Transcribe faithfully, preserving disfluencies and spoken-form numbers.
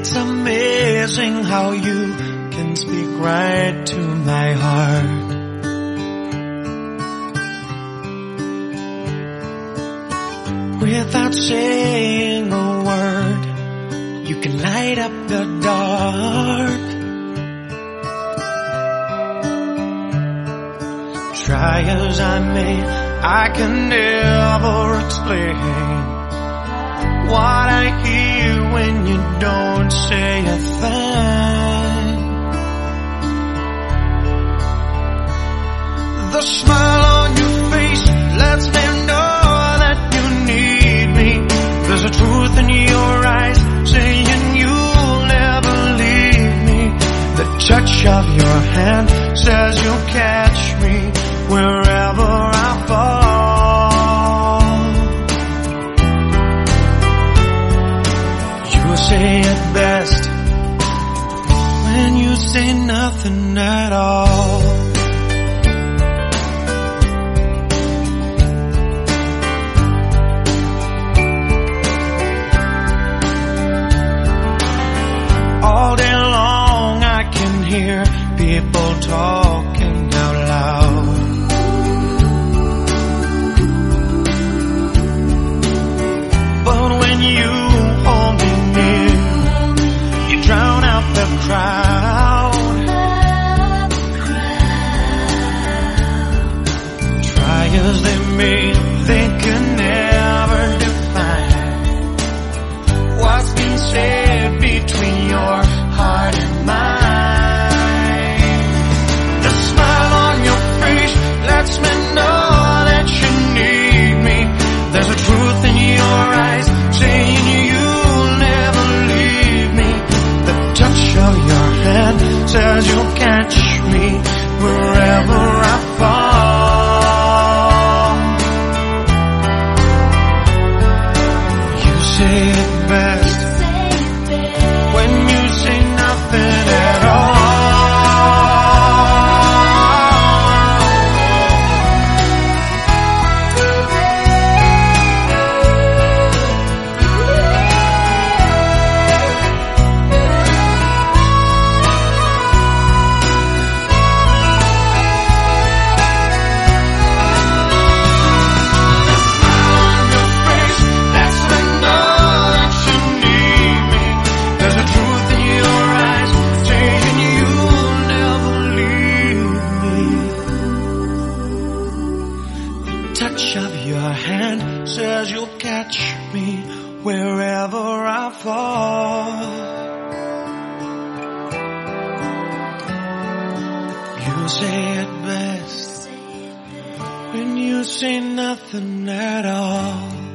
It's amazing how you can speak right to my heart. Without saying a word, you can light up the dark. Try as I may, I can never explain what I hear when you don't say a thing. The smile on your face lets me know that you need me. There's a truth in your eyes saying you'll never leave me. The touch of your hand says you'll catch me wherever I fall. You say it best when you say nothing at all. All day long I can hear people talking out loud. But when you hold me near, you drown out the crowd. Try as they may, they can never define what's been said between your heart and mine. The smile on your face lets me know that you need me. There's a truth in your eyes saying you'll never leave me. The touch of your hand says you'll catch me wherever I fall. You say it best when you say nothing at all. Touch of your hand says you'll catch me wherever I fall. You say it best when you say nothing at all.